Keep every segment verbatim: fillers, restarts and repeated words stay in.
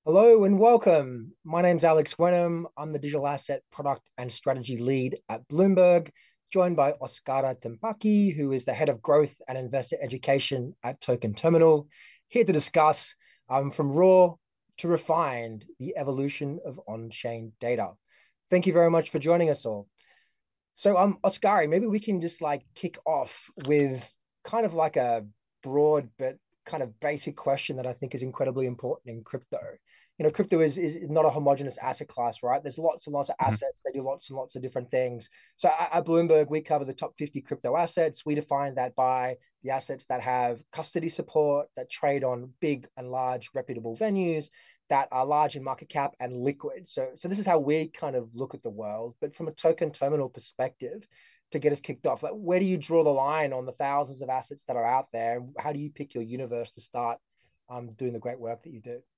Hello and welcome. My name's Alex Wenham. I'm the digital asset product and strategy lead at Bloomberg, joined by Oskara Tempaki, who is the head of growth and investor education at Token Terminal, here to discuss um, from raw to refined the evolution of on-chain data. Thank you very much for joining us all. So, um, Oskari, maybe we can just like kick off with kind of like a broad but kind of basic question that I think is incredibly important in crypto. You know, crypto is is not a homogenous asset class, right? There's lots and lots of Mhm. assets. They do lots and lots of different things. So at, at Bloomberg, we cover the top fifty crypto assets. We define that by the assets that have custody support, that trade on big and large reputable venues, that are large in market cap and liquid. So, so this is how we kind of look at the world. But from a token terminal perspective, to get us kicked off, like where do you draw the line on the thousands of assets that are out there? How do you pick your universe to start um, doing the great work that you do?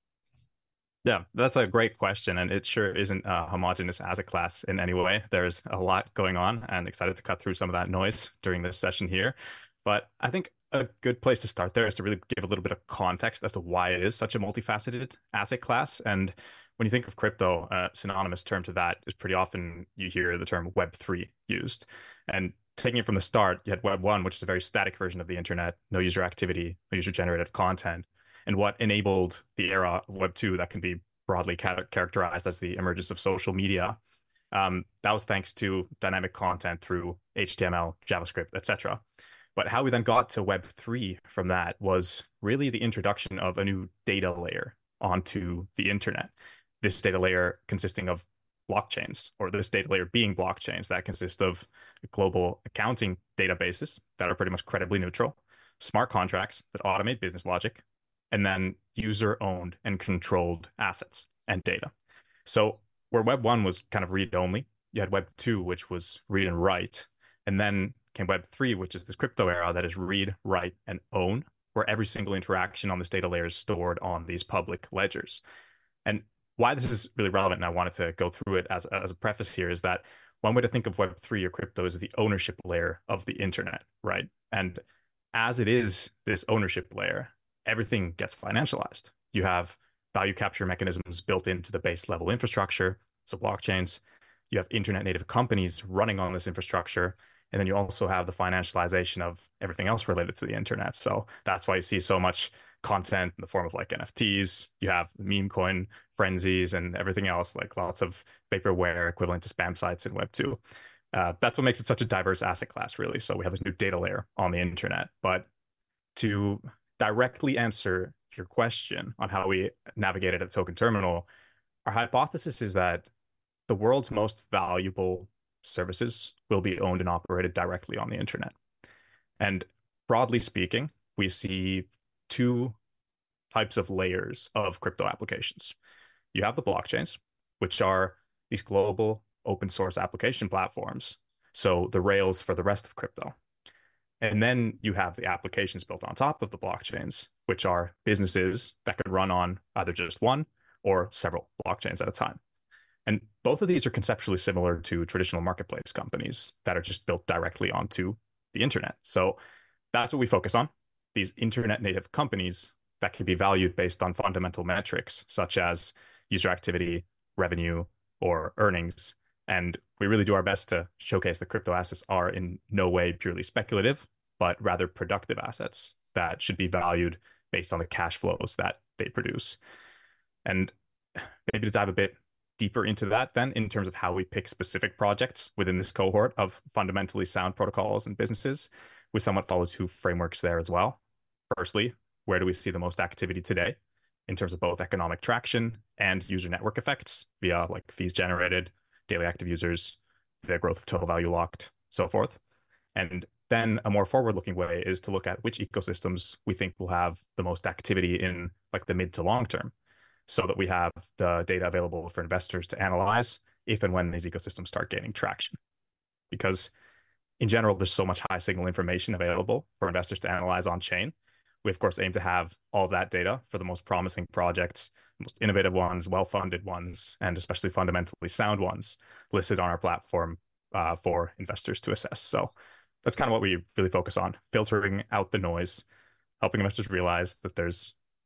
Yeah, that's a great question, and it sure isn't uh, homogeneous as a class in any way. There's a lot going on, and excited to cut through some of that noise during this session here. But I think a good place to start there is to really give a little bit of context as to why it is such a multifaceted asset class. And when you think of crypto, a synonymous term to that is pretty often you hear the term Web three used. And taking it from the start, you had Web one, which is a very static version of the internet, no user activity, no user generated content. And what enabled the era of Web two that can be broadly ca characterized as the emergence of social media. Um, that was thanks to dynamic content through H T M L, JavaScript, et cetera. But how we then got to Web three from that was really the introduction of a new data layer onto the internet. This data layer consisting of blockchains, or this data layer being blockchains that consist of global accounting databases that are pretty much credibly neutral, smart contracts that automate business logic, and then user owned and controlled assets and data. So where Web one was kind of read only, you had Web two, which was read and write. And then came Web three, which is this crypto era that is read, write, and own, where every single interaction on this data layer is stored on these public ledgers. And why this is really relevant, and I wanted to go through it as, as a preface here, is that one way to think of Web three or crypto is the ownership layer of the internet, right? And as it is this ownership layer, everything gets financialized. You have value capture mechanisms built into the base level infrastructure, so blockchains. You have internet native companies running on this infrastructure. And then you also have the financialization of everything else related to the internet. So that's why you see so much content in the form of like N F Ts. You have meme coin frenzies and everything else, like lots of vaporware equivalent to spam sites in Web two. Uh, that's what makes it such a diverse asset class, really. So we have this new data layer on the internet. But to directly answer your question on how we navigate it at Token Terminal, our hypothesis is that the world's most valuable services will be owned and operated directly on the internet. And broadly speaking, we see two types of layers of crypto applications. You have the blockchains, which are these global open source application platforms. So the rails for the rest of crypto. And then you have the applications built on top of the blockchains, which are businesses that could run on either just one or several blockchains at a time. And both of these are conceptually similar to traditional marketplace companies that are just built directly onto the internet. So that's what we focus on, these internet native companies that can be valued based on fundamental metrics such as user activity, revenue, or earnings. And we really do our best to showcase that crypto assets are in no way purely speculative, but rather productive assets that should be valued based on the cash flows that they produce. And maybe to dive a bit deeper into that, then, in terms of how we pick specific projects within this cohort of fundamentally sound protocols and businesses, we somewhat follow two frameworks there as well. Firstly, where do we see the most activity today in terms of both economic traction and user network effects via like fees generated, daily active users, the growth of total value locked, so forth. And then a more forward-looking way is to look at which ecosystems we think will have the most activity in like the mid to long term, so that we have the data available for investors to analyze if and when these ecosystems start gaining traction. Because in general, there's so much high signal information available for investors to analyze on chain. We, of course, aim to have all of that data for the most promising projects, most innovative ones, well-funded ones, and especially fundamentally sound ones listed on our platform uh, for investors to assess. So that's kind of what we really focus on, filtering out the noise, helping investors realize that there's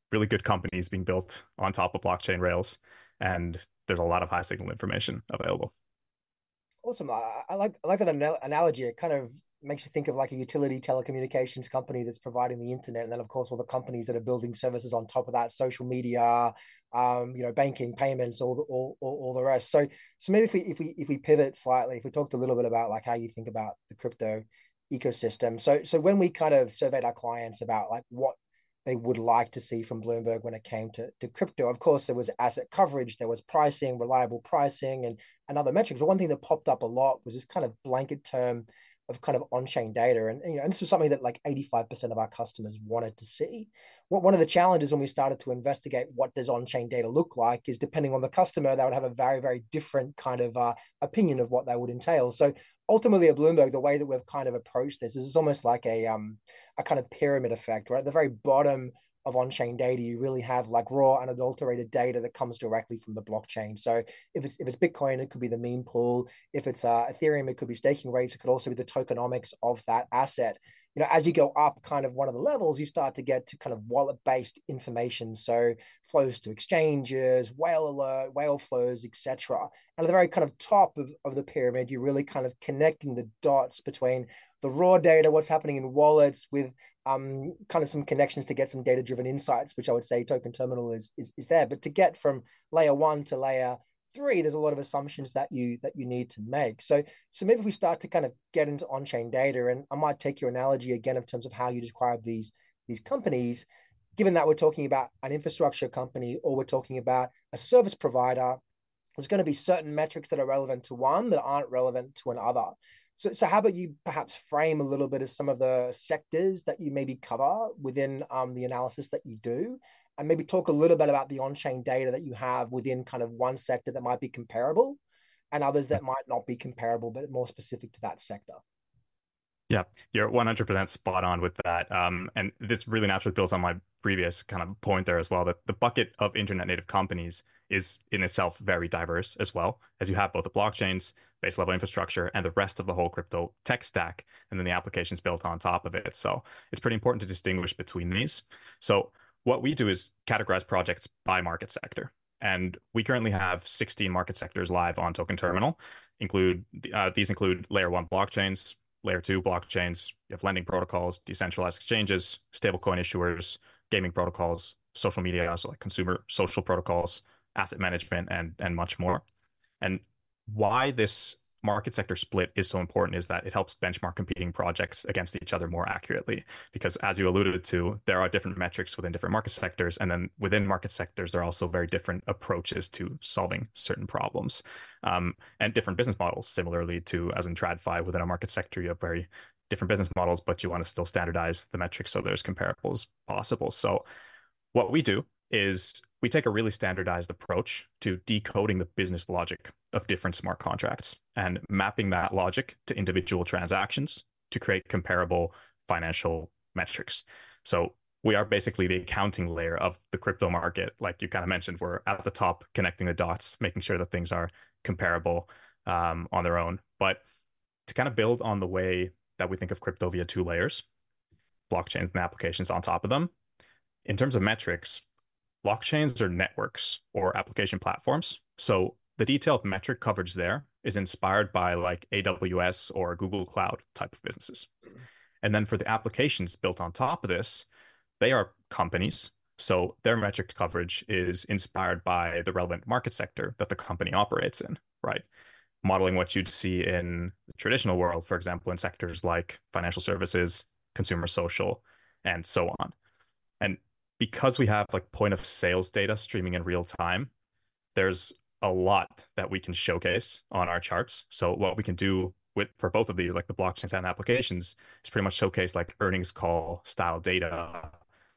really good companies being built on top of blockchain rails, and there's a lot of high signal information available. Awesome. I, I like I like that anal- analogy. It kind of makes me think of like a utility telecommunications company that's providing the internet, and then of course all the companies that are building services on top of that, social media, um, you know, banking, payments, all the all, all, all the rest. So so maybe if we if we if we pivot slightly, if we talked a little bit about like how you think about the crypto ecosystem. So so when we kind of surveyed our clients about like what they would like to see from Bloomberg when it came to, to crypto. Of course, there was asset coverage, there was pricing, reliable pricing, and, and other metrics. But one thing that popped up a lot was this kind of blanket term of kind of on-chain data. And, you know, and this was something that like eighty-five percent of our customers wanted to see. What one of the challenges when we started to investigate what does on-chain data look like is depending on the customer, they would have a very, very different kind of uh, opinion of what that would entail. So ultimately at Bloomberg, the way that we've kind of approached this is it's almost like a um a kind of pyramid effect, right? At the very bottom of on-chain data, you really have like raw unadulterated data that comes directly from the blockchain. So if it's if it's Bitcoin, it could be the meme pool. If it's uh, Ethereum, it could be staking rates. It could also be the tokenomics of that asset. You know, as you go up kind of one of the levels, you start to get to kind of wallet-based information. So flows to exchanges, whale alert, whale flows, et cetera. And at the very kind of top of, of the pyramid, you're really kind of connecting the dots between the raw data, what's happening in wallets, with um, kind of some connections to get some data-driven insights, which I would say Token Terminal is, is is there. But to get from layer one to layer three, there's a lot of assumptions that you that you need to make. So so maybe if we start to kind of get into on-chain data, and I might take your analogy again in terms of how you describe these these companies, given that we're talking about an infrastructure company or we're talking about a service provider, there's going to be certain metrics that are relevant to one that aren't relevant to another. So, so how about you perhaps frame a little bit of some of the sectors that you maybe cover within um, the analysis that you do, and maybe talk a little bit about the on-chain data that you have within kind of one sector that might be comparable and others that might not be comparable, but more specific to that sector. Yeah, you're one hundred percent spot on with that. Um, and this really naturally builds on my previous kind of point there as well, that the bucket of internet native companies is in itself very diverse as well, as you have both the blockchains, base level infrastructure, and the rest of the whole crypto tech stack, and then the applications built on top of it. So it's pretty important to distinguish between these. So what we do is categorize projects by market sector. And we currently have sixteen market sectors live on Token Terminal. Include uh, these include layer one blockchains, layer two blockchains, you have lending protocols, decentralized exchanges, stablecoin issuers, gaming protocols, social media, so like consumer social protocols, asset management, and and much more. And why this market sector split is so important is that it helps benchmark competing projects against each other more accurately. Because as you alluded to, there are different metrics within different market sectors. And then within market sectors, there are also very different approaches to solving certain problems, um, and different business models. Similarly to, as in TradFi, within a market sector, you have very different business models, but you want to still standardize the metrics so there's comparables possible. So what we do is we take a really standardized approach to decoding the business logic of different smart contracts and mapping that logic to individual transactions to create comparable financial metrics. So we are basically the accounting layer of the crypto market. Like you kind of mentioned, we're at the top connecting the dots, making sure that things are comparable um, on their own. But to kind of build on the way that we think of crypto via two layers, blockchains and applications on top of them, in terms of metrics, blockchains are networks or application platforms. So the detailed metric coverage there is inspired by like A W S or Google Cloud type of businesses. And then for the applications built on top of this, they are companies. So their metric coverage is inspired by the relevant market sector that the company operates in, right? Modeling what you'd see in the traditional world, for example, in sectors like financial services, consumer social, and so on. And because we have like point of sales data streaming in real time, there's a lot that we can showcase on our charts. So what we can do with for both of these, like the blockchains and applications, is pretty much showcase like earnings call style data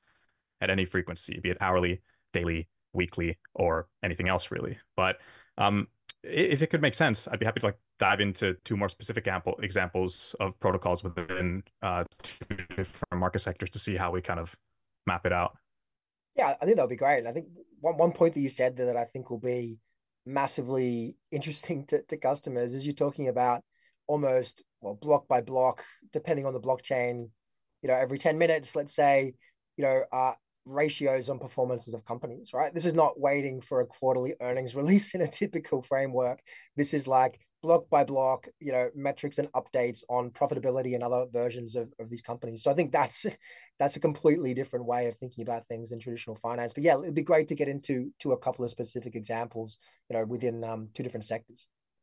at any frequency, be it hourly, daily, weekly, or anything else really. But um, if it could make sense, I'd be happy to like dive into two more specific ample examples of protocols within uh, two different market sectors to see how we kind of map it out. Yeah, I think that would be great. And I think one, one point that you said there that I think will be massively interesting to, to customers is you're talking about almost, well, block by block, depending on the blockchain, you know, every ten minutes, let's say, you know, uh, ratios on performances of companies, right? This is not waiting for a quarterly earnings release in a typical framework. This is like block by block, you know, metrics and updates on profitability and other versions of, of these companies. So I think that's that's a completely different way of thinking about things than traditional finance. But yeah, it'd be great to get into to a couple of specific examples, you know, within um, two different sectors.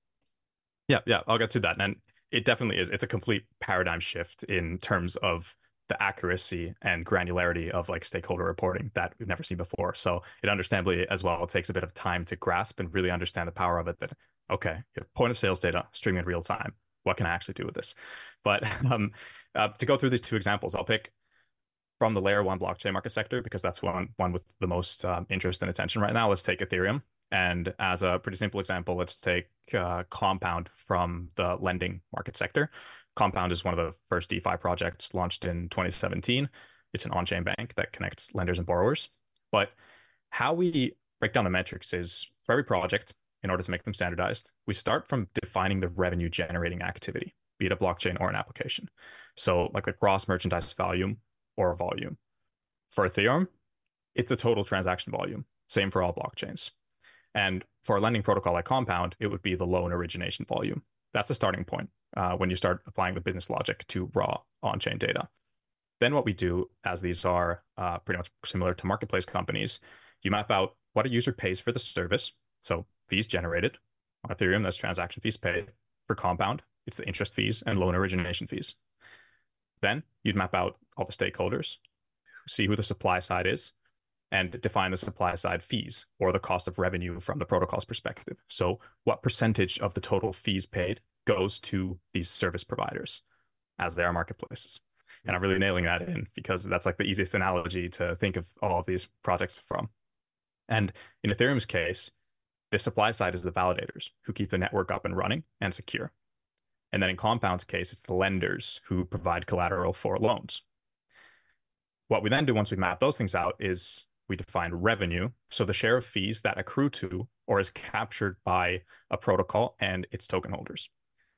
Yeah, yeah, I'll get to that. And it definitely is. It's a complete paradigm shift in terms of the accuracy and granularity of like stakeholder reporting that we've never seen before. So it understandably as well, it takes a bit of time to grasp and really understand the power of it that, okay, you have point of sales data streaming in real time. What can I actually do with this? But um, uh, to go through these two examples, I'll pick from the layer one blockchain market sector because that's one one with the most um, interest and attention right now. Let's take Ethereum. And as a pretty simple example, let's take uh, Compound from the lending market sector. Compound is one of the first DeFi projects launched in twenty seventeen. It's an on-chain bank that connects lenders and borrowers. But how we break down the metrics is for every project, in order to make them standardized, we start from defining the revenue generating activity, be it a blockchain or an application. So like the gross merchandise value or volume. For Ethereum, it's the total transaction volume. Same for all blockchains. And for a lending protocol like Compound, it would be the loan origination volume. That's the starting point uh, when you start applying the business logic to raw on-chain data. Then what we do, as these are uh, pretty much similar to marketplace companies, you map out what a user pays for the service. So fees generated. On Ethereum, that's transaction fees paid. For Compound, it's the interest fees and loan origination fees. Then you'd map out all the stakeholders, see who the supply side is, and define the supply side fees or the cost of revenue from the protocol's perspective. So what percentage of the total fees paid goes to these service providers as they are marketplaces? And I'm really nailing that in because that's like the easiest analogy to think of all of these projects from. And in Ethereum's case, the supply side is the validators who keep the network up and running and secure. And then in Compound's case, it's the lenders who provide collateral for loans. What we then do once we map those things out is we define revenue. So the share of fees that accrue to or is captured by a protocol and its token holders.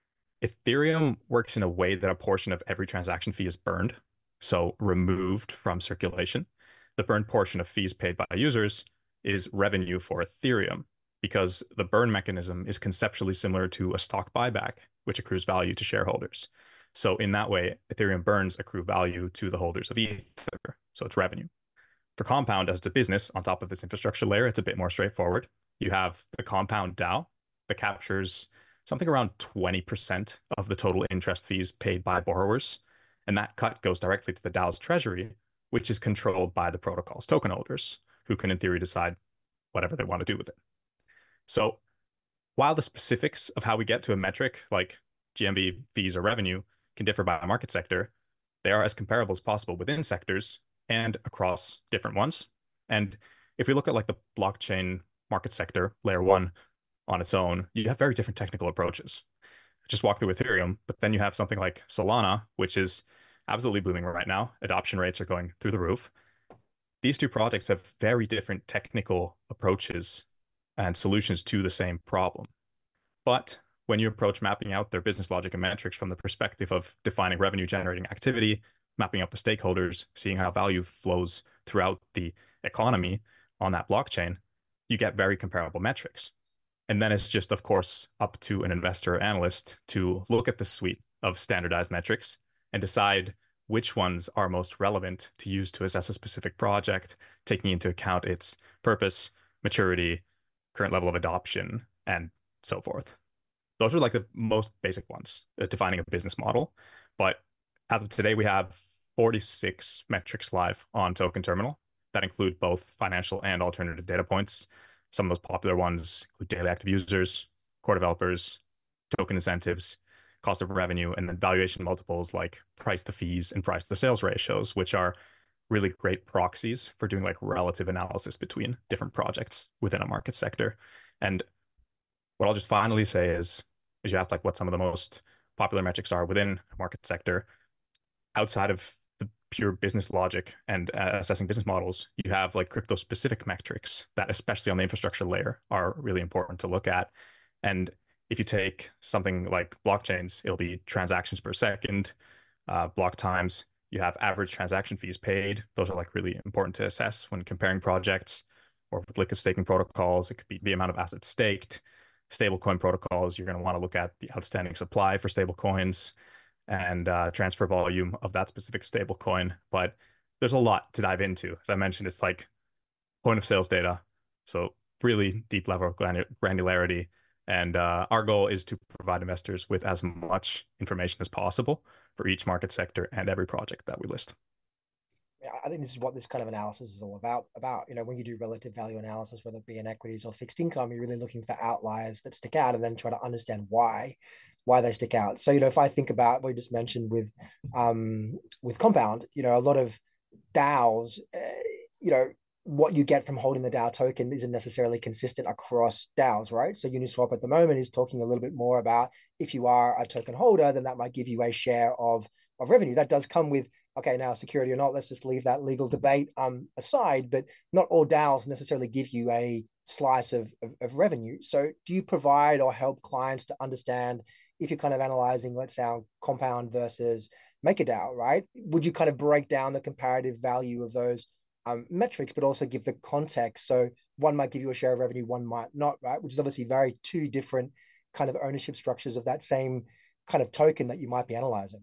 Ethereum works in a way that a portion of every transaction fee is burned, so removed from circulation. The burned portion of fees paid by users is revenue for Ethereum because the burn mechanism is conceptually similar to a stock buyback, which accrues value to shareholders. So in that way, Ethereum burns accrue value to the holders of Ether. So it's revenue. For Compound, as it's a business on top of this infrastructure layer, it's a bit more straightforward. You have the Compound DAO that captures something around twenty percent of the total interest fees paid by borrowers. And that cut goes directly to the DAO's treasury, which is controlled by the protocol's token holders, who can, in theory, decide whatever they want to do with it. So while the specifics of how we get to a metric like G M V, fees, or revenue can differ by market sector, they are as comparable as possible within sectors and across different ones. And if we look at like the blockchain market sector, layer one on its own, you have very different technical approaches. Just walk through Ethereum, but then you have something like Solana, which is absolutely booming right now. Adoption rates are going through the roof. These two projects have very different technical approaches and solutions to the same problem. But when you approach mapping out their business logic and metrics from the perspective of defining revenue generating activity, mapping out the stakeholders, seeing how value flows throughout the economy on that blockchain, you get very comparable metrics. And then it's just, of course, up to an investor or analyst to look at the suite of standardized metrics and decide which ones are most relevant to use to assess a specific project, taking into account its purpose, maturity, current level of adoption, and so forth. Those are like the most basic ones, uh, defining a business model. But as of today, we have forty-six metrics live on Token Terminal that include both financial and alternative data points. Some of those popular ones include daily active users, core developers, token incentives, cost of revenue, and then valuation multiples like price to fees and price to sales ratios, which are really great proxies for doing like relative analysis between different projects within a market sector. And what I'll just finally say is, is you asked like what some of the most popular metrics are within a market sector. Outside of the pure business logic and uh, assessing business models, you have like crypto specific metrics that, especially on the infrastructure layer, are really important to look at. And if you take something like blockchains, it'll be transactions per second, uh, block times. You have average transaction fees paid. Those are like really important to assess when comparing projects, or with liquid staking protocols. It could be the amount of assets staked. Stablecoin protocols, you're going to want to look at the outstanding supply for stablecoins and uh, transfer volume of that specific stablecoin. But there's a lot to dive into. As I mentioned, it's like point of sales data. So really deep level of granularity. And uh, our goal is to provide investors with as much information as possible for each market sector and every project that we list. I think this is what this kind of analysis is all about. About, you know, when you do relative value analysis, whether it be in equities or fixed income, you're really looking for outliers that stick out and then try to understand why, why they stick out. So, you know, if I think about what you just mentioned with, um, with Compound, you know, a lot of DAOs, uh, you know, what you get from holding the DAO token isn't necessarily consistent across DAOs, right? So Uniswap at the moment is talking a little bit more about if you are a token holder, then that might give you a share of of revenue. That does come with, okay, now security or not, let's just leave that legal debate um, aside, but not all DAOs necessarily give you a slice of, of, of revenue. So do you provide or help clients to understand if you're kind of analyzing, let's say, Compound versus MakerDAO, right? Would you kind of break down the comparative value of those um, metrics, but also give the context? So one might give you a share of revenue, one might not, right? Which is obviously very two different kind of ownership structures of that same kind of token that you might be analyzing.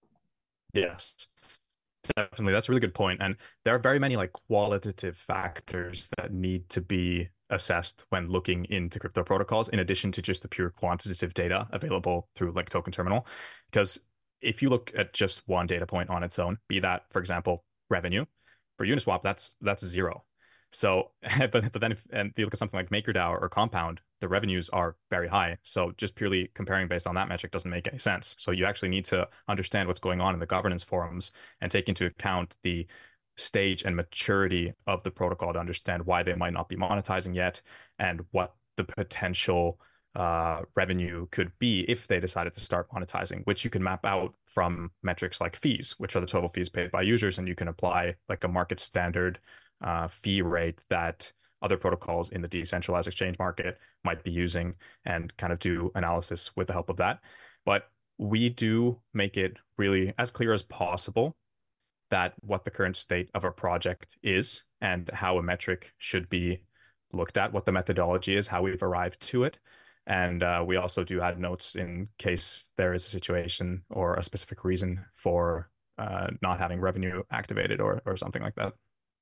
Yes, definitely. That's a really good point. And there are very many like qualitative factors that need to be assessed when looking into crypto protocols, in addition to just the pure quantitative data available through like Token Terminal. Because if you look at just one data point on its own, be that, for example, revenue, for Uniswap, that's that's zero. So, but but then if and if you look at something like MakerDAO or Compound, the revenues are very high. So just purely comparing based on that metric doesn't make any sense. So you actually need to understand what's going on in the governance forums and take into account the stage and maturity of the protocol to understand why they might not be monetizing yet and what the potential uh, revenue could be if they decided to start monetizing, which you can map out from metrics like fees, which are the total fees paid by users, and you can apply like a market standard uh, fee rate that other protocols in the decentralized exchange market might be using and kind of do analysis with the help of that. But we do make it really as clear as possible that what the current state of a project is and how a metric should be looked at, what the methodology is, how we've arrived to it. And uh, we also do add notes in case there is a situation or a specific reason for uh, not having revenue activated or or something like that.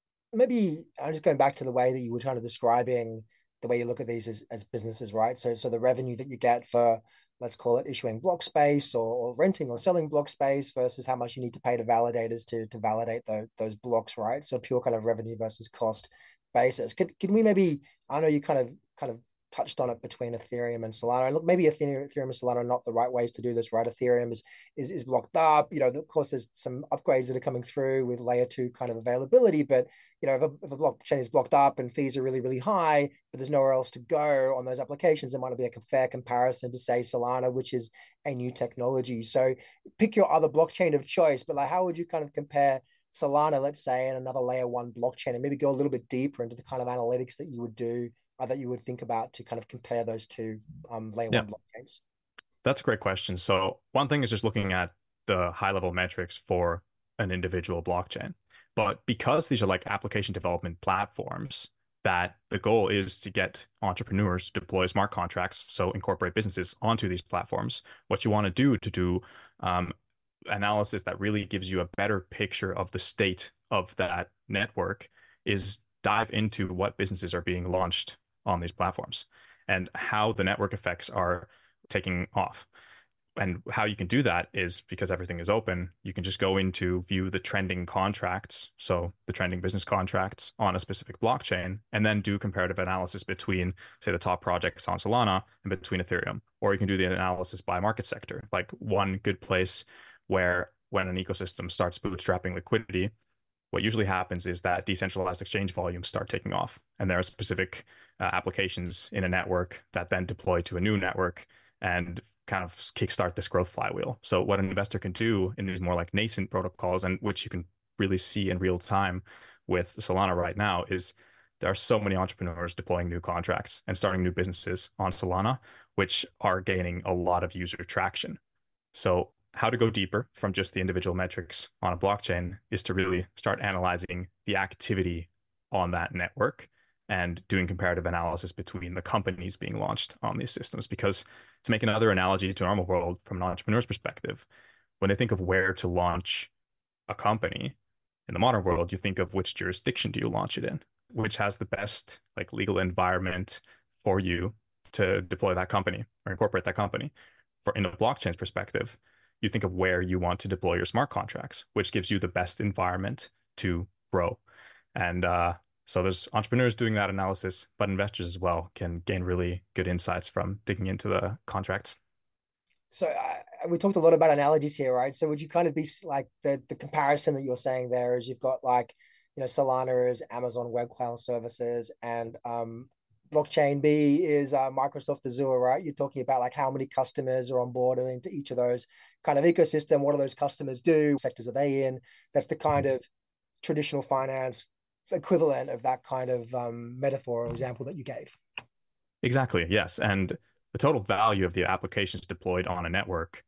Maybe I'm just going back to the way that you were kind of describing the way you look at these as, as businesses, right? So, so the revenue that you get for, let's call it issuing block space or, or renting or selling block space versus how much you need to pay to validators to, to validate the, those blocks, right? So pure kind of revenue versus cost basis. Can, can we maybe, I know you kind of, kind of touched on it between Ethereum and Solana. And look, maybe Ethereum, Ethereum and Solana are not the right ways to do this, right? Ethereum is is is blocked up. You know, of course, there's some upgrades that are coming through with layer two kind of availability, but you know, if a, if a blockchain is blocked up and fees are really, really high, but there's nowhere else to go on those applications, it might not be a fair comparison to say Solana, which is a new technology. So pick your other blockchain of choice, but like, how would you kind of compare Solana, let's say, and another layer one blockchain, and maybe go a little bit deeper into the kind of analytics that you would do or that you would think about to kind of compare those two um, layer Yeah, one blockchains? that's a great question. So one thing is just looking at the high level metrics for an individual blockchain. But because these are like application development platforms, that the goal is to get entrepreneurs to deploy smart contracts, so incorporate businesses onto these platforms. What you want to do to do um, analysis that really gives you a better picture of the state of that network is dive into what businesses are being launched on these platforms and how the network effects are taking off. And how you can do that is because everything is open, you can just go into view the trending contracts, so the trending business contracts on a specific blockchain, and then do comparative analysis between, say, the top projects on Solana and between Ethereum. Or you can do the analysis by market sector. Like one good place where when an ecosystem starts bootstrapping liquidity, what usually happens is that decentralized exchange volumes start taking off. And there are specific uh, applications in a network that then deploy to a new network and kind of kickstart this growth flywheel. So what an investor can do in these more like nascent protocols, and which you can really see in real time with Solana right now, is there are so many entrepreneurs deploying new contracts and starting new businesses on Solana, which are gaining a lot of user traction. So how to go deeper from just the individual metrics on a blockchain is to really start analyzing the activity on that network and doing comparative analysis between the companies being launched on these systems. Because to make another analogy to a normal world from an entrepreneur's perspective, when they think of where to launch a company in the modern world, you think of which jurisdiction do you launch it in, which has the best like legal environment for you to deploy that company or incorporate that company. For in a blockchain's perspective, you think of where you want to deploy your smart contracts, which gives you the best environment to grow. And uh, so there's entrepreneurs doing that analysis, but investors as well can gain really good insights from digging into the contracts. So uh, we talked a lot about analogies here, right? So would you kind of be like the the comparison that you're saying there is you've got like, you know, Solana is Amazon Web Cloud Services, and um, Blockchain B is uh, Microsoft Azure, right? You're talking about like how many customers are on board into each of those kind of ecosystem. What do those customers do? What sectors are they in? That's the kind of traditional finance equivalent of that kind of um, metaphor or example that you gave. Exactly, yes. And the total value of the applications deployed on a network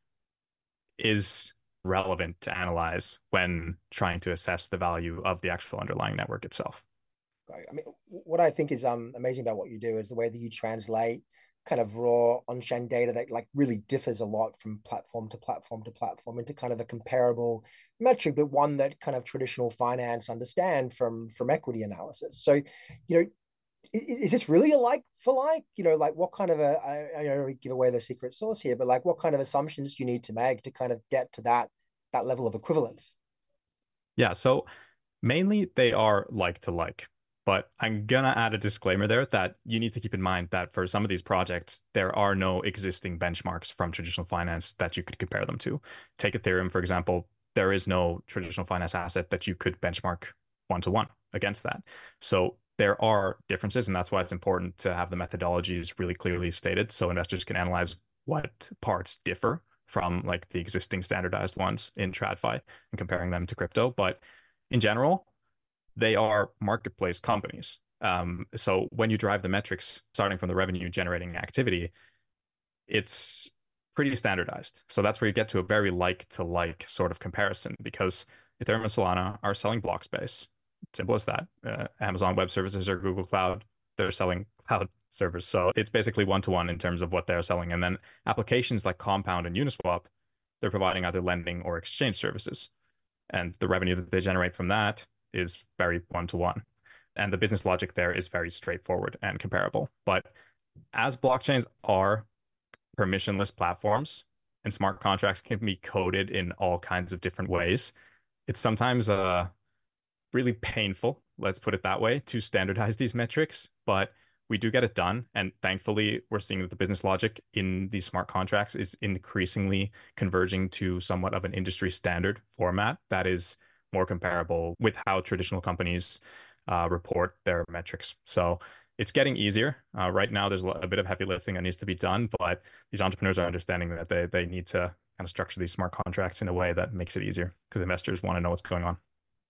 is relevant to analyze when trying to assess the value of the actual underlying network itself. I mean, what I think is um amazing about what you do is the way that you translate kind of raw on-chain data that like really differs a lot from platform to platform to platform into kind of a comparable metric, but one that kind of traditional finance understand from from equity analysis. So, you know, is this really a like for like? You know, like what kind of a I, I don't give away the secret sauce here, but like what kind of assumptions do you need to make to kind of get to that that level of equivalence? Yeah, so mainly they are like to like, but I'm gonna add a disclaimer there that you need to keep in mind that for some of these projects, there are no existing benchmarks from traditional finance that you could compare them to. Take Ethereum, for example, there is no traditional finance asset that you could benchmark one to one against that. So there are differences, and that's why it's important to have the methodologies really clearly stated so investors can analyze what parts differ from like the existing standardized ones in TradFi and comparing them to crypto. But in general, they are marketplace companies. Um, so when you drive the metrics starting from the revenue generating activity, it's pretty standardized. So that's where you get to a very like to like sort of comparison because Ethereum and Solana are selling block space. Simple as that. Uh, Amazon Web Services or Google Cloud, they're selling cloud servers. So it's basically one to one in terms of what they're selling. And then applications like Compound and Uniswap, they're providing either lending or exchange services. And the revenue that they generate from that is very one to one. And the business logic there is very straightforward and comparable. But as blockchains are permissionless platforms and smart contracts can be coded in all kinds of different ways, it's sometimes uh, really painful, let's put it that way, to standardize these metrics. But we do get it done. And thankfully, we're seeing that the business logic in these smart contracts is increasingly converging to somewhat of an industry standard format that is more comparable with how traditional companies uh, report their metrics. So it's getting easier. Uh, right now, there's a bit of heavy lifting that needs to be done, but these entrepreneurs are understanding that they, they need to kind of structure these smart contracts in a way that makes it easier because investors want to know what's going on.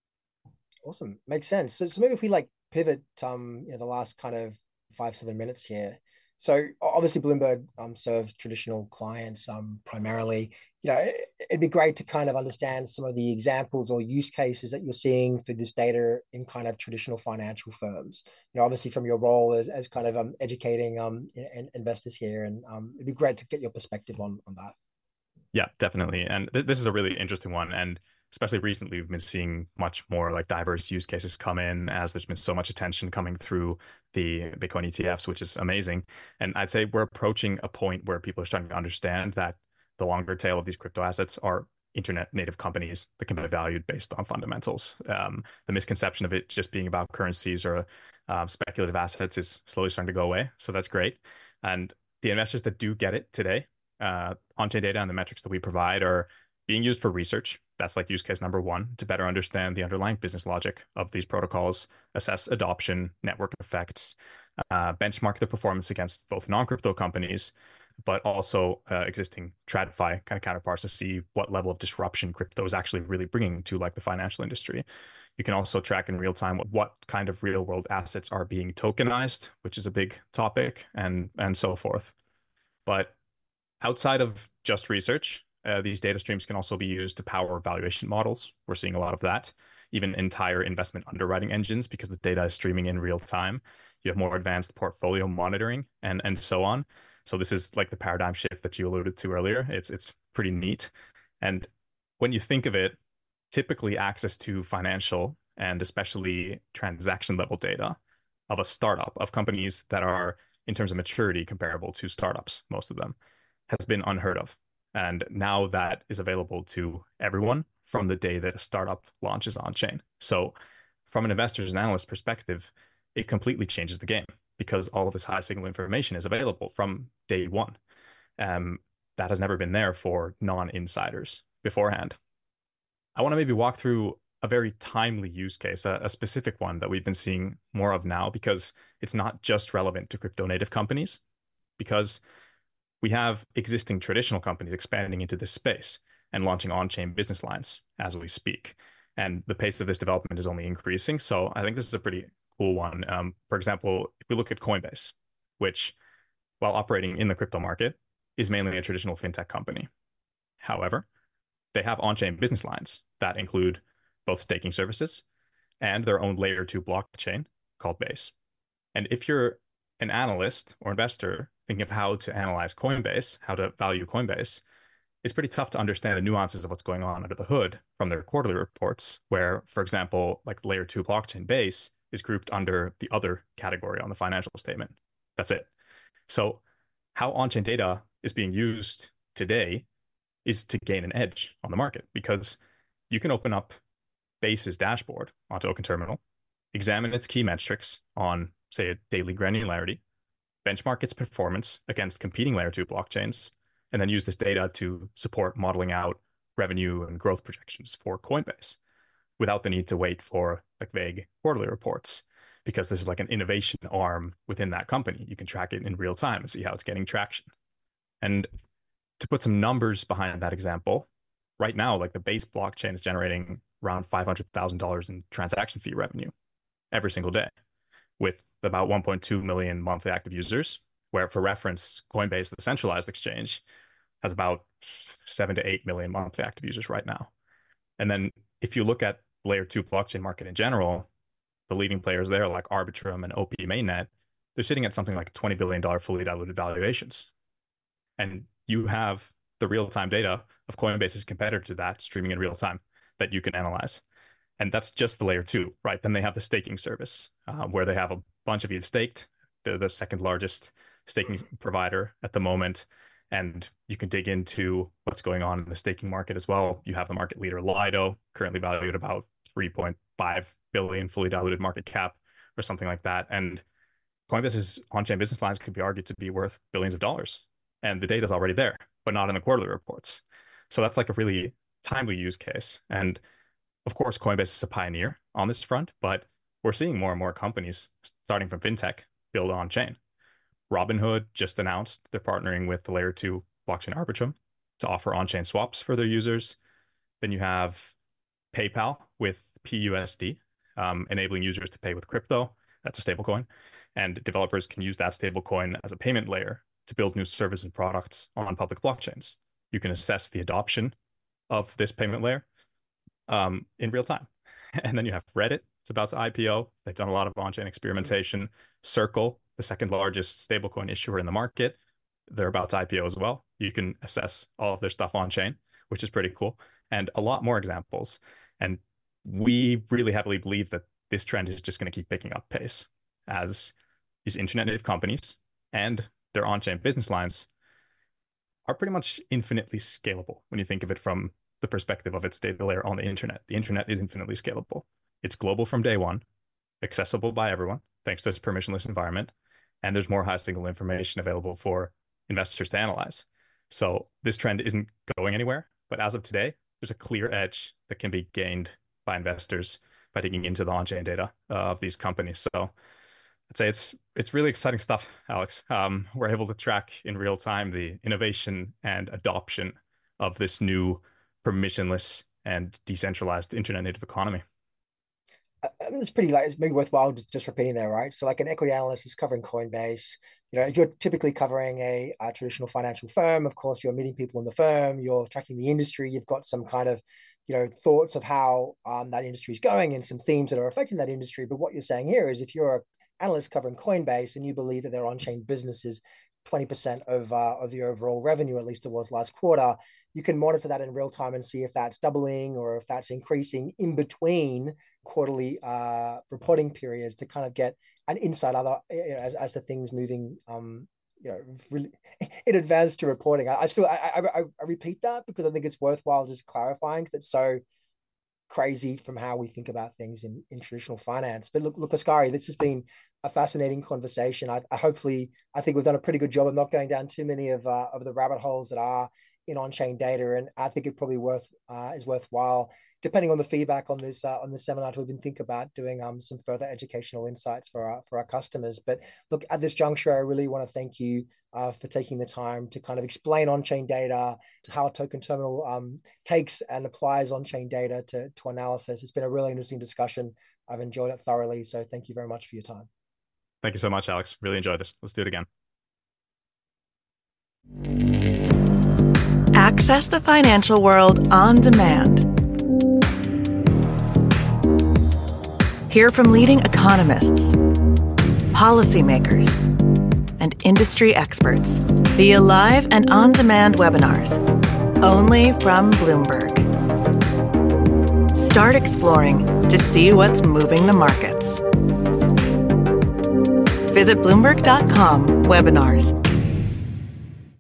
Awesome. Makes sense. So, so maybe if we like pivot um, you know, the last kind of five, seven minutes here. So obviously Bloomberg um, serves traditional clients um, primarily. You know, it, it'd be great to kind of understand some of the examples or use cases that you're seeing for this data in kind of traditional financial firms. You know, obviously from your role as, as kind of um, educating um, in, investors here, and um, it'd be great to get your perspective on on that. Yeah, definitely. And th this is a really interesting one. And especially recently, we've been seeing much more like diverse use cases come in as there's been so much attention coming through the Bitcoin E T Fs, which is amazing. And I'd say we're approaching a point where people are starting to understand that the longer tail of these crypto assets are internet native companies that can be valued based on fundamentals. Um, the misconception of it just being about currencies or um, speculative assets is slowly starting to go away. So that's great. And the investors that do get it today, uh, on-chain data and the metrics that we provide are being used for research. That's like use case number one to better understand the underlying business logic of these protocols, assess adoption, network effects, uh, benchmark the performance against both non-crypto companies, but also uh, existing TradFi kind of counterparts to see what level of disruption crypto is actually really bringing to like the financial industry. You can also track in real time what, what kind of real world assets are being tokenized, which is a big topic, and and so forth. But outside of just research, Uh, these data streams can also be used to power valuation models. We're seeing a lot of that, even entire investment underwriting engines, because the data is streaming in real time. You have more advanced portfolio monitoring and and so on. So this is like the paradigm shift that you alluded to earlier. It's it's pretty neat. And when you think of it, typically access to financial and especially transaction level data of a startup, of companies that are in terms of maturity comparable to startups, most of them, has been unheard of. And now that is available to everyone from the day that a startup launches on chain. So, from an investor's and analyst perspective, it completely changes the game because all of this high signal information is available from day one. Um, that has never been there for non-insiders beforehand. I want to maybe walk through a very timely use case, a, a specific one that we've been seeing more of now because it's not just relevant to crypto native companies, because we have existing traditional companies expanding into this space and launching on-chain business lines as we speak. And the pace of this development is only increasing. So I think this is a pretty cool one. Um, for example, if we look at Coinbase, which, while operating in the crypto market, is mainly a traditional fintech company. However, they have on-chain business lines that include both staking services and their own layer two blockchain called Base. And if you're an analyst or investor thinking of how to analyze Coinbase, how to value Coinbase, it's pretty tough to understand the nuances of what's going on under the hood from their quarterly reports, where, for example, like layer two blockchain Base is grouped under the other category on the financial statement. That's it. So how on-chain data is being used today is to gain an edge on the market, because you can open up Base's dashboard on Token Terminal, examine its key metrics on, say, a daily granularity, benchmark its performance against competing layer two blockchains, and then use this data to support modeling out revenue and growth projections for Coinbase without the need to wait for like vague quarterly reports, because this is like an innovation arm within that company. You can track it in real time and see how it's getting traction. And to put some numbers behind that example, right now, like the Base blockchain is generating around five hundred thousand dollars in transaction fee revenue every single day, with about one point two million monthly active users, where for reference, Coinbase, the centralized exchange, has about seven to eight million monthly active users right now. And then if you look at layer two blockchain market in general, the leading players there like Arbitrum and O P Mainnet, they're sitting at something like twenty billion dollars fully diluted valuations. And you have the real-time data of Coinbase's competitor to that streaming in real time that you can analyze. And that's just the layer two, right? Then they have the staking service, uh, where they have a bunch of E T H staked. They're the second largest staking provider at the moment. And you can dig into what's going on in the staking market as well. You have the market leader Lido, currently valued at about three point five billion fully diluted market cap or something like that. And Coinbase's on-chain business lines could be argued to be worth billions of dollars. And the data is already there, but not in the quarterly reports. So that's like a really timely use case. And of course, Coinbase is a pioneer on this front, but we're seeing more and more companies starting from fintech build on chain. Robinhood just announced they're partnering with the layer two blockchain Arbitrum to offer on-chain swaps for their users. Then you have PayPal with P U S D, um, enabling users to pay with crypto. That's a stablecoin. And developers can use that stablecoin as a payment layer to build new services and products on public blockchains. You can assess the adoption of this payment layer um, in real time. And then you have Reddit. It's about to I P O. They've done a lot of on-chain experimentation. Circle, the second largest stablecoin issuer in the market, they're about to I P O as well. You can assess all of their stuff on-chain, which is pretty cool. And a lot more examples. And we really heavily believe that this trend is just going to keep picking up pace as these internet native companies and their on-chain business lines are pretty much infinitely scalable when you think of it from the perspective of its data layer on the internet. The internet is infinitely scalable. It's global from day one, accessible by everyone, thanks to its permissionless environment, and there's more high signal information available for investors to analyze. So this trend isn't going anywhere, but as of today, there's a clear edge that can be gained by investors by digging into the on-chain data uh, of these companies. So I'd say it's it's really exciting stuff, Alex. Um, we're able to track in real time the innovation and adoption of this new permissionless and decentralized internet native economy. I think it's pretty like it's maybe worthwhile just, just repeating there, right? So like an equity analyst is covering Coinbase. You know, if you're typically covering a, a traditional financial firm, of course, you're meeting people in the firm, you're tracking the industry, you've got some kind of, you know, thoughts of how um, that industry is going and some themes that are affecting that industry. But what you're saying here is if you're an analyst covering Coinbase and you believe that their on-chain business is twenty percent of uh, of the overall revenue, at least it was last quarter, you can monitor that in real time and see if that's doubling or if that's increasing in between quarterly uh, reporting periods to kind of get an insight other you know, as, as to things moving um, you know really in advance to reporting. I, I still I, I I repeat that because I think it's worthwhile just clarifying because it's so crazy from how we think about things in, in traditional finance. But look, look, Oskari, this has been a fascinating conversation. I, I hopefully I think we've done a pretty good job of not going down too many of uh, of the rabbit holes that are in on-chain data, and I think it probably worth uh, is worthwhile, depending on the feedback on this uh, on this seminar, to even think about doing um some further educational insights for our for our customers. But look, at this juncture, I really want to thank you uh, for taking the time to kind of explain on-chain data, to how Token Terminal um, takes and applies on-chain data to to analysis. It's been a really interesting discussion. I've enjoyed it thoroughly. So thank you very much for your time. Thank you so much, Alex. Really enjoyed this. Let's do it again. Access the financial world on demand. Hear from leading economists, policymakers, and industry experts via live and on-demand webinars, only from Bloomberg. Start exploring to see what's moving the markets. Visit Bloomberg dot com webinars.